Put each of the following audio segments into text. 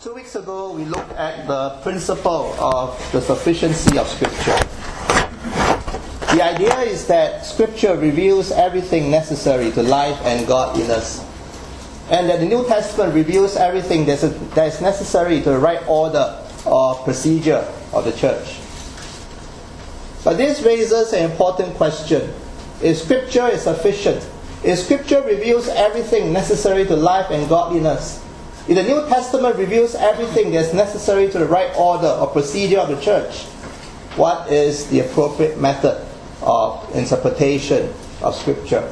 2 weeks ago, we looked at the principle of the sufficiency of Scripture. The idea is that Scripture reveals everything necessary to life and godliness, and that the New Testament reveals everything that is necessary to the right order or procedure of the church. But this raises an important question. If Scripture is sufficient, if Scripture reveals everything necessary to life and godliness, if the New Testament reveals everything that is necessary to the right order or procedure of the church, what is the appropriate method of interpretation of Scripture?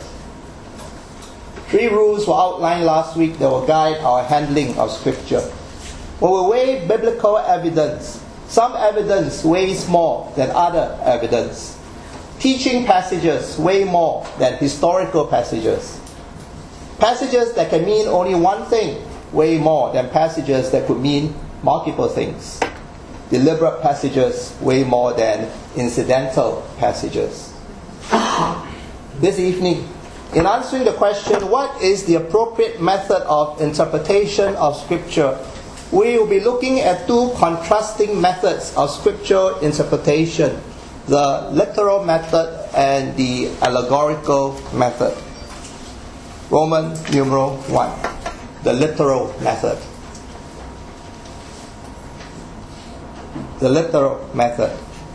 3 rules were outlined last week that will guide our handling of Scripture. When we weigh biblical evidence, some evidence weighs more than other evidence. Teaching passages weigh more than historical passages. Passages that can mean only one thing weigh more than passages that could mean multiple things. Deliberate passages weigh more than incidental passages. This evening, in answering the question, what is the appropriate method of interpretation of Scripture, we will be looking at 2 contrasting methods of Scripture interpretation, the literal method and the allegorical method. Roman numeral 1. The literal method. The literal method.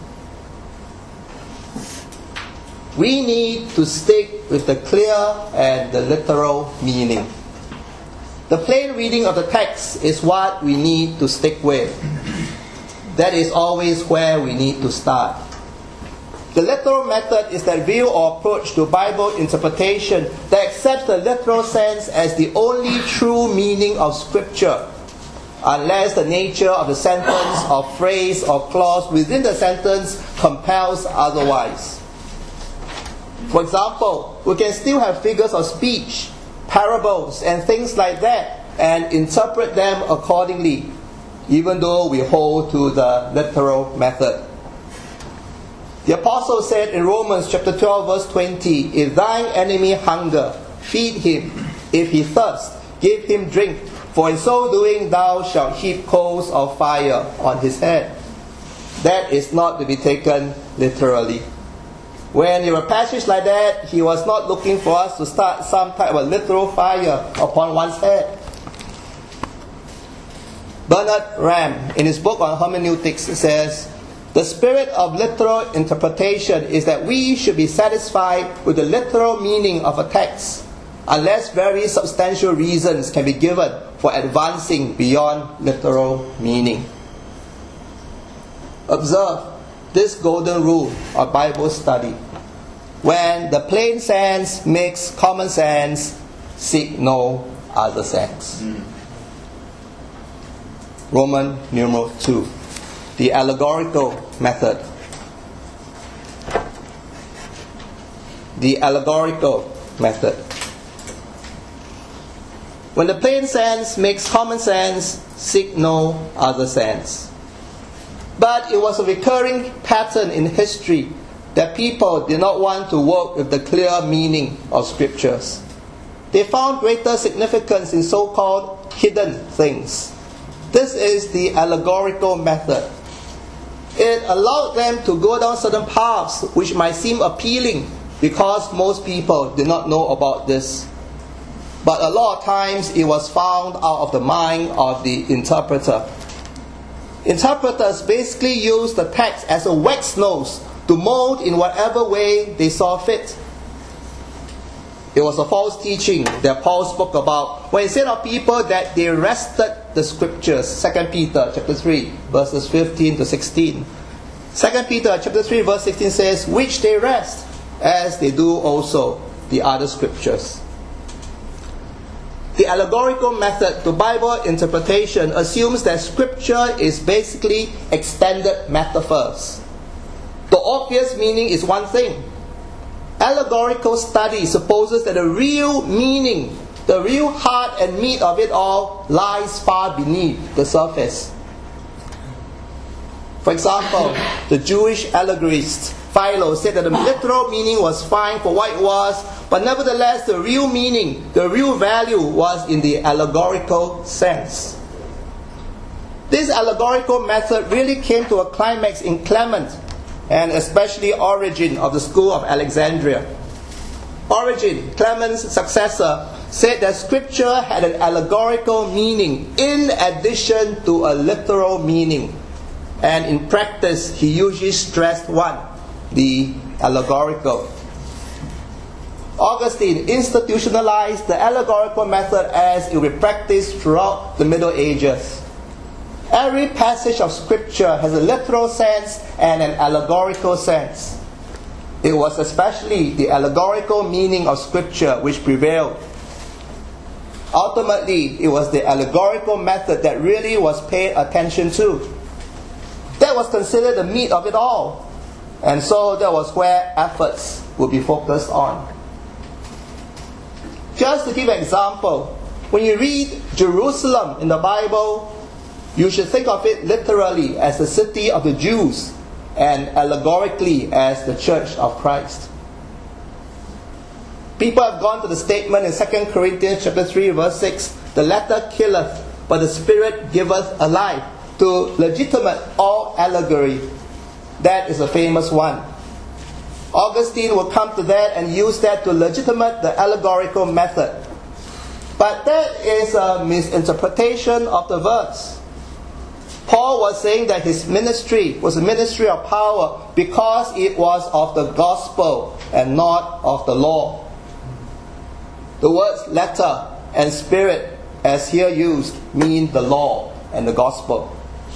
We need to stick with the clear and the literal meaning. The plain reading of the text is what we need to stick with. That is always where we need to start. The literal method is that view or approach to Bible interpretation that accepts the literal sense as the only true meaning of Scripture, unless the nature of the sentence or phrase or clause within the sentence compels otherwise. For example, we can still have figures of speech, parables, and things like that, and interpret them accordingly, even though we hold to the literal method. The apostle said in Romans chapter 12 verse 20, "If thine enemy hunger, feed him. If he thirst, give him drink. For in so doing thou shalt heap coals of fire on his head." That is not to be taken literally. When in a passage like that, he was not looking for us to start some type of literal fire upon one's head. Bernard Ram, in his book on hermeneutics, says, "The spirit of literal interpretation is that we should be satisfied with the literal meaning of a text, unless very substantial reasons can be given for advancing beyond literal meaning." Observe this golden rule of Bible study. When the plain sense makes common sense, seek no other sense. Roman numeral 2. The allegorical method. The allegorical method. When the plain sense makes common sense, seek no other sense. But it was a recurring pattern in history that people did not want to work with the clear meaning of Scriptures. They found greater significance in so-called hidden things. This is the allegorical method. It allowed them to go down certain paths which might seem appealing because most people did not know about this. But a lot of times it was found out of the mind of the interpreter. Interpreters basically used the text as a wax nose to mold in whatever way they saw fit. It was a false teaching that Paul spoke about when he said of people that they wrested the Scriptures. 2 Peter chapter 3 verses 15 to 16. 2 Peter chapter 3 verse 16 says, "Which they wrest, as they do also the other Scriptures." The allegorical method to Bible interpretation assumes that Scripture is basically extended metaphors. The obvious meaning is one thing. Allegorical study supposes that the real meaning, the real heart and meat of it all lies far beneath the surface. For example, the Jewish allegorist Philo said that the literal meaning was fine for what it was, but nevertheless the real meaning, the real value was in the allegorical sense. This allegorical method really came to a climax in Clement, and especially Origen of the school of Alexandria. Origen, Clement's successor, said that Scripture had an allegorical meaning in addition to a literal meaning. And in practice, he usually stressed one, the allegorical. Augustine institutionalized the allegorical method as it was practiced throughout the Middle Ages. Every passage of Scripture has a literal sense and an allegorical sense. It was especially the allegorical meaning of Scripture which prevailed. Ultimately, it was the allegorical method that really was paid attention to. That was considered the meat of it all. And so that was where efforts would be focused on. Just to give an example, when you read Jerusalem in the Bible, you should think of it literally as the city of the Jews and allegorically as the church of Christ. People have gone to the statement in 2 Corinthians chapter 3 verse 6, the letter killeth, but the Spirit giveth a life, to legitimate all allegory. That is a famous one. Augustine will come to that and use that to legitimate the allegorical method. But that is a misinterpretation of the verse. Paul was saying that his ministry was a ministry of power because it was of the gospel and not of the law. The words letter and spirit, as here used, mean the law and the gospel.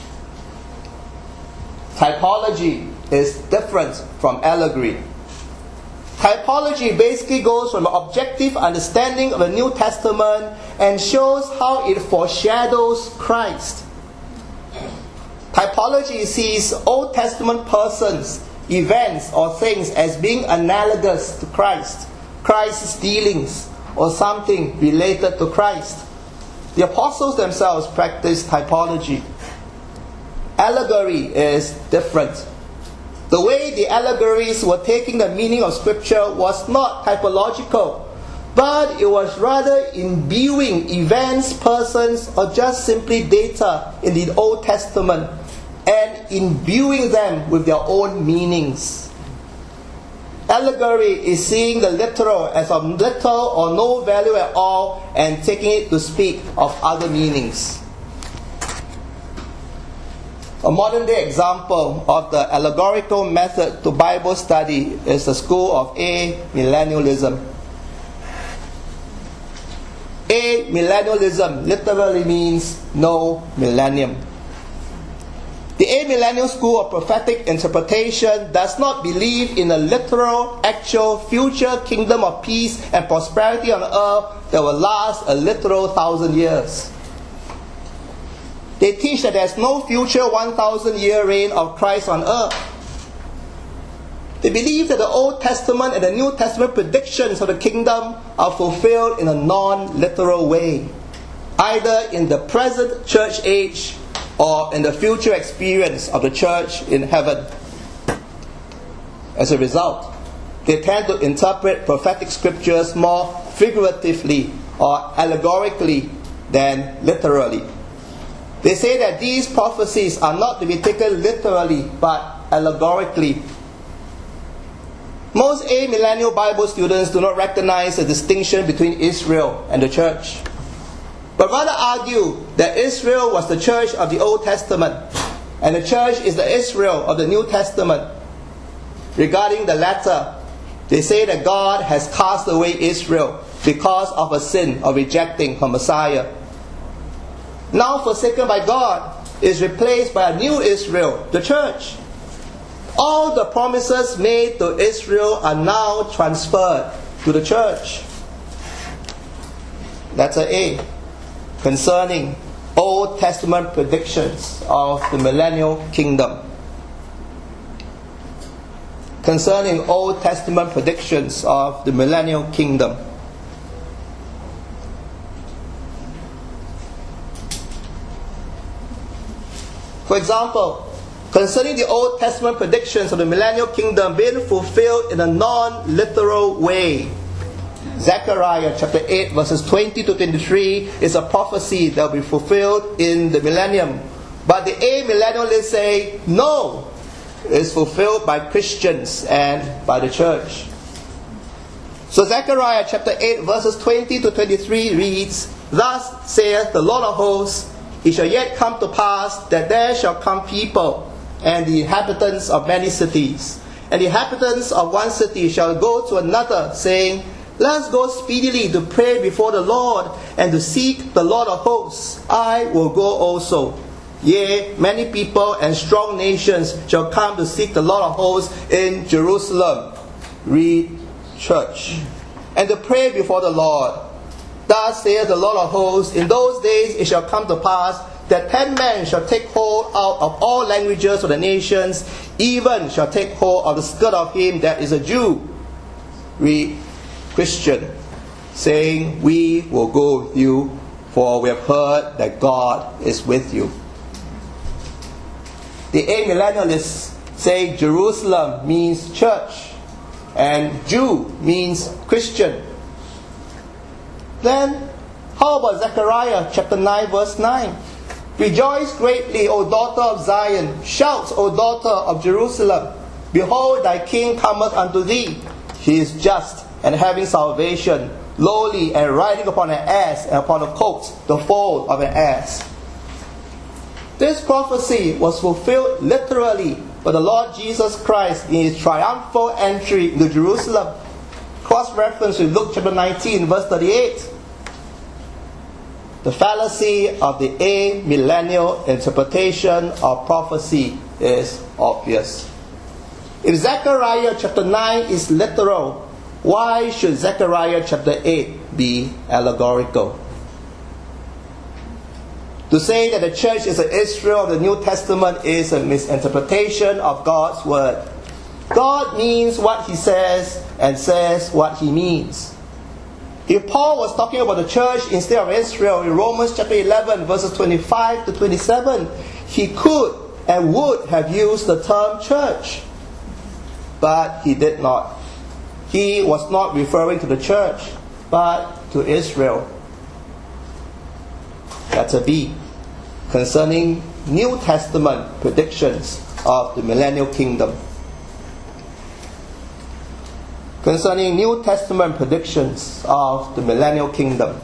Typology is different from allegory. Typology basically goes from an objective understanding of the New Testament and shows how it foreshadows Christ. Typology sees Old Testament persons, events, or things as being analogous to Christ, Christ's dealings, or something related to Christ. The apostles themselves practiced typology. Allegory is different. The way the allegories were taking the meaning of Scripture was not typological, but it was rather imbuing events, persons, or just simply data in the Old Testament and imbuing them with their own meanings. Allegory is seeing the literal as of little or no value at all and taking it to speak of other meanings. A modern day example of the allegorical method to Bible study is the school of amillennialism. Amillennialism literally means no millennium. The amillennial school of prophetic interpretation does not believe in a literal, actual, future kingdom of peace and prosperity on earth that will last a literal 1,000 years. They teach that there is no future 1,000-year reign of Christ on earth. They believe that the Old Testament and the New Testament predictions of the kingdom are fulfilled in a non-literal way, either in the present church age or in the future experience of the church in heaven. As a result, they tend to interpret prophetic scriptures more figuratively or allegorically than literally. They say that these prophecies are not to be taken literally but allegorically. Most amillennial Bible students do not recognize the distinction between Israel and the church, but rather argue that Israel was the church of the Old Testament and the church is the Israel of the New Testament. Regarding the latter, they say that God has cast away Israel because of a sin of rejecting her Messiah. Now forsaken by God, is replaced by a new Israel, the church. All the promises made to Israel are now transferred to the church. Letter A, concerning Old Testament predictions of the millennial kingdom. Concerning Old Testament predictions of the millennial kingdom. For example, concerning the Old Testament predictions of the millennial kingdom being fulfilled in a non-literal way, Zechariah chapter 8 verses 20 to 23 is a prophecy that will be fulfilled in the millennium. But the amillennialists say, no, it's fulfilled by Christians and by the church. So Zechariah chapter 8 verses 20 to 23 reads, Thus saith the Lord of hosts, It shall yet come to pass that there shall come people and the inhabitants of many cities. And the inhabitants of one city shall go to another, saying, Let us go speedily to pray before the Lord, and to seek the Lord of hosts. I will go also. Yea, many people and strong nations shall come to seek the Lord of hosts in Jerusalem. Read, church. And to pray before the Lord. Thus saith the Lord of hosts, In those days it shall come to pass that 10 men shall take hold out of all languages of the nations, even shall take hold of the skirt of him that is a Jew. Read, Christian, saying, We will go with you, for we have heard that God is with you. The amillennialists say Jerusalem means church, and Jew means Christian. Then, how about Zechariah chapter 9 verse 9? Rejoice greatly, O daughter of Zion. Shout, O daughter of Jerusalem. Behold, thy king cometh unto thee. He is just and having salvation, lowly and riding upon an ass, and upon a colt, the foal of an ass. This prophecy was fulfilled literally by the Lord Jesus Christ in His triumphal entry into Jerusalem. Cross-reference with Luke chapter 19 verse 38. The fallacy of the amillennial interpretation of prophecy is obvious. If Zechariah chapter 9 is literal, why should Zechariah chapter 8 be allegorical? To say that the church is an Israel of the New Testament is a misinterpretation of God's word. God means what He says and says what He means. If Paul was talking about the church instead of Israel in Romans chapter 11 verses 25 to 27, he could and would have used the term church. But he did not. He was not referring to the church, but to Israel. Letter B. Concerning New Testament predictions of the millennial kingdom. Concerning New Testament predictions of the millennial kingdom.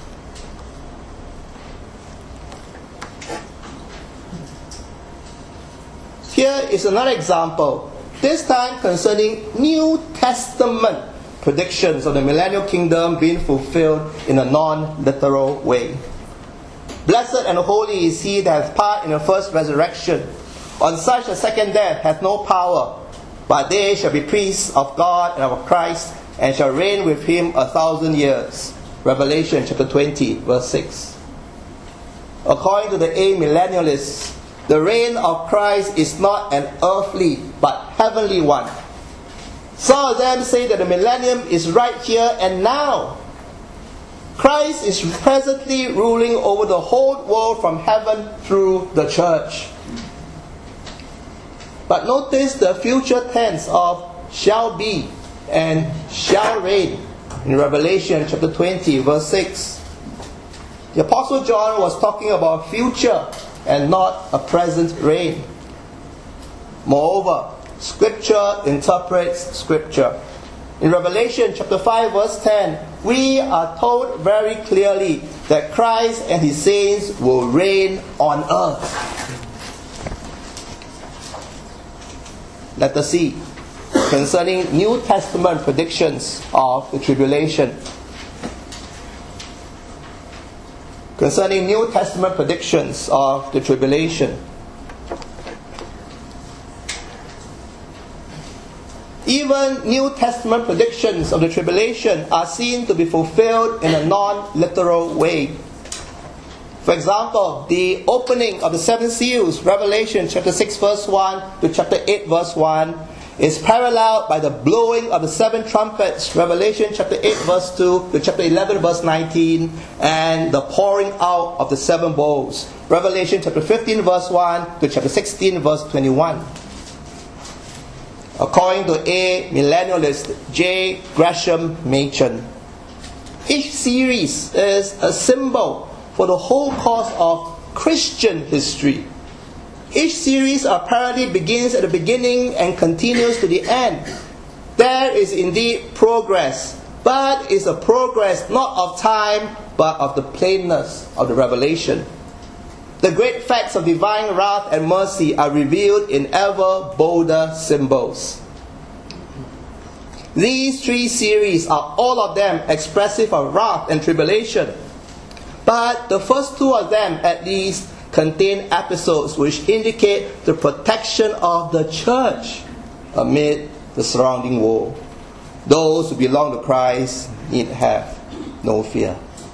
Here is another example, this time concerning New Testament predictions of the millennial kingdom being fulfilled in a non-literal way. Blessed and holy is he that hath part in the first resurrection. On such a second death hath no power, but they shall be priests of God and of Christ, and shall reign with him 1,000 years. Revelation chapter 20 verse 6. According to the amillennialists, the reign of Christ is not an earthly but heavenly one. Some of them say that the millennium is right here and now. Christ is presently ruling over the whole world from heaven through the church. But notice the future tense of shall be and shall reign in Revelation chapter 20 verse 6. The Apostle John was talking about future and not a present reign. Moreover, Scripture interprets Scripture. In Revelation chapter 5 verse 10, we are told very clearly that Christ and His saints will reign on earth. Let us see. Concerning New Testament predictions of the tribulation. Concerning New Testament predictions of the tribulation. Even New Testament predictions of the tribulation are seen to be fulfilled in a non-literal way. For example, the opening of the seven seals, Revelation chapter 6 verse 1 to chapter 8 verse 1, is paralleled by the blowing of the seven trumpets, Revelation chapter 8 verse 2 to chapter 11 verse 19, and the pouring out of the seven bowls, Revelation chapter 15 verse 1 to chapter 16 verse 21. According to a millennialist, J. Gresham Machen, each series is a symbol for the whole course of Christian history, Each series apparently begins at the beginning and continues to the end. There is indeed progress, but it's a progress not of time, but of the plainness of the revelation. The great facts of divine wrath and mercy are revealed in ever bolder symbols. These three series are all of them expressive of wrath and tribulation. But the first two of them, at least, contain episodes which indicate the protection of the church amid the surrounding woe. Those who belong to Christ need have no fear.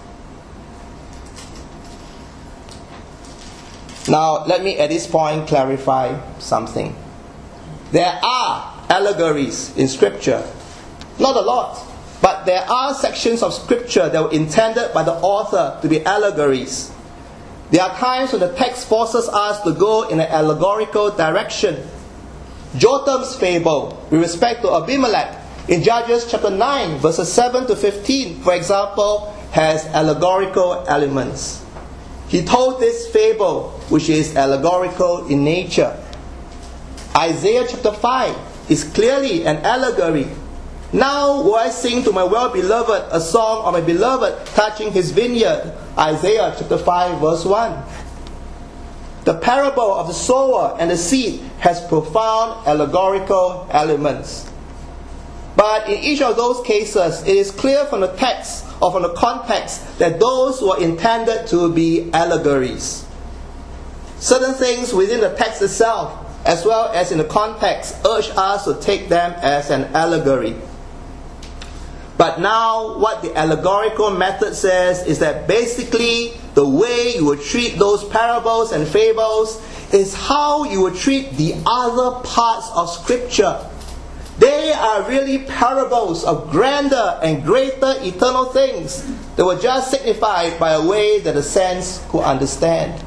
Now, let me at this point clarify something. There are allegories in Scripture. Not a lot, but there are sections of Scripture that were intended by the author to be allegories. There are times when the text forces us to go in an allegorical direction. Jotham's fable with respect to Abimelech in Judges chapter 9, verses 7 to 15, for example, has allegorical elements. He told this fable, which is allegorical in nature. Isaiah chapter 5 is clearly an allegory. Now will I sing to my well-beloved a song of my beloved touching his vineyard. Isaiah chapter 5 verse 1. The parable of the sower and the seed has profound allegorical elements. But in each of those cases, it is clear from the text or from the context that those were intended to be allegories. Certain things within the text itself, as well as in the context, urge us to take them as an allegory. But now, what the allegorical method says is that basically the way you would treat those parables and fables is how you would treat the other parts of Scripture. They are really parables of grander and greater eternal things that were just signified by a way that the sense could understand.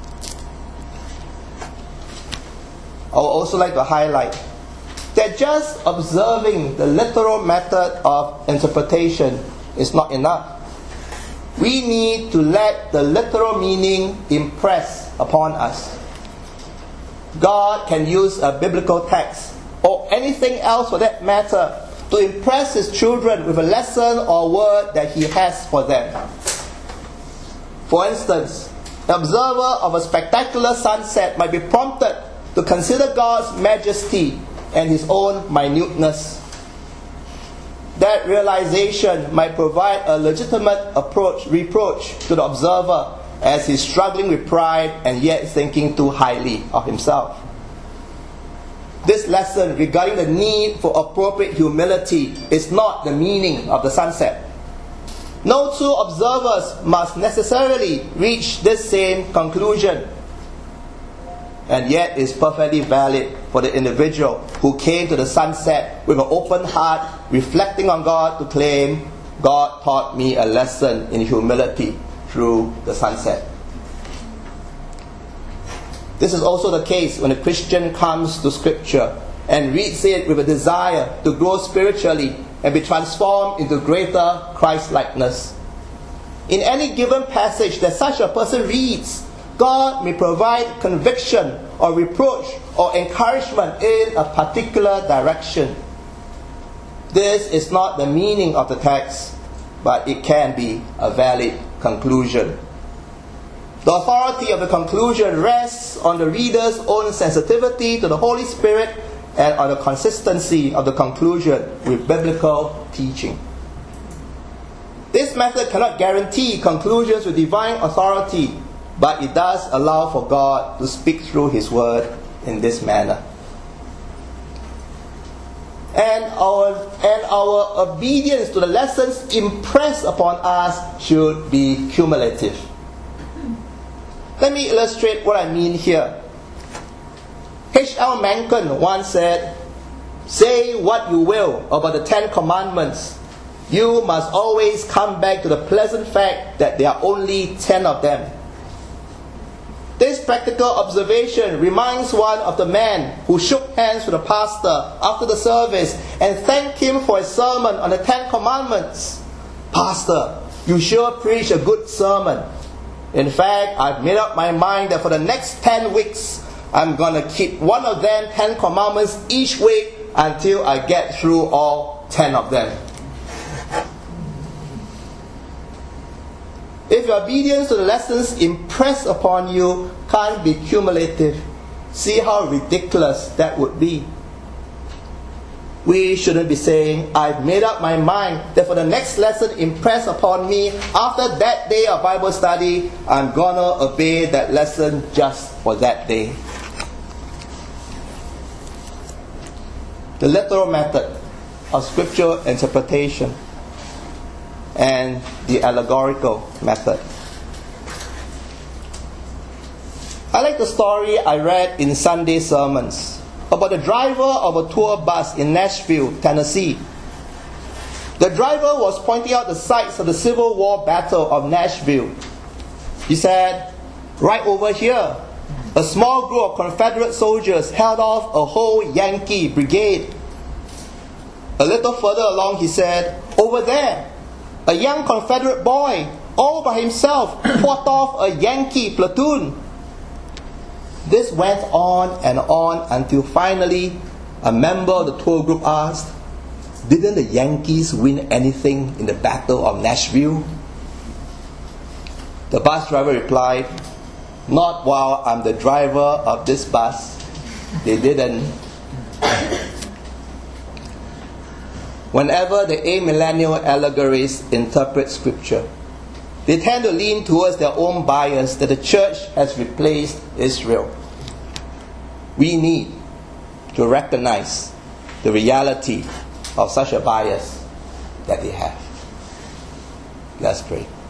I would also like to highlight that just observing the literal method of interpretation is not enough. We need to let the literal meaning impress upon us. God can use a biblical text or anything else for that matter to impress His children with a lesson or word that He has for them. For instance, the observer of a spectacular sunset might be prompted to consider God's majesty and His own minuteness. That realization might provide a legitimate reproach to the observer as he's struggling with pride and yet thinking too highly of himself. This lesson regarding the need for appropriate humility is not the meaning of the sunset. No two observers must necessarily reach this same conclusion, and yet is perfectly valid for the individual who came to the sunset with an open heart, reflecting on God to claim, God taught me a lesson in humility through the sunset. This is also the case when a Christian comes to Scripture and reads it with a desire to grow spiritually and be transformed into greater Christ-likeness. In any given passage that such a person reads, God may provide conviction or reproach or encouragement in a particular direction. This is not the meaning of the text, but it can be a valid conclusion. The authority of the conclusion rests on the reader's own sensitivity to the Holy Spirit and on the consistency of the conclusion with biblical teaching. This method cannot guarantee conclusions with divine authority, but it does allow for God to speak through His Word in this manner. And our obedience to the lessons impressed upon us should be cumulative. Let me illustrate what I mean here. H.L. Mencken once said, "Say what you will about the 10 Commandments, you must always come back to the pleasant fact that there are only 10 of them." This practical observation reminds one of the man who shook hands with the pastor after the service and thanked him for his sermon on the 10 Commandments. "Pastor, you sure preach a good sermon. In fact, I've made up my mind that for the next 10 weeks, I'm going to keep one of them, 10 commandments each week, until I get through all 10 of them. If your obedience to the lessons impressed upon you can't be cumulative, see how ridiculous that would be. We shouldn't be saying, I've made up my mind that for the next lesson impressed upon me, after that day of Bible study, I'm going to obey that lesson just for that day. The literal method of scriptural interpretation and the allegorical method. I like the story I read in Sunday sermons about the driver of a tour bus in Nashville, Tennessee. The driver was pointing out the sites of the Civil War Battle of Nashville. He said, right over here, a small group of Confederate soldiers held off a whole Yankee brigade. A little further along, he said, over there, a young Confederate boy, all by himself, fought off a Yankee platoon. This went on and on until finally a member of the tour group asked, didn't the Yankees win anything in the Battle of Nashville? The bus driver replied, not while I'm the driver of this bus. They didn't. Whenever the amillennial allegories interpret Scripture, they tend to lean towards their own bias that the church has replaced Israel. We need to recognize the reality of such a bias that they have. Let's pray.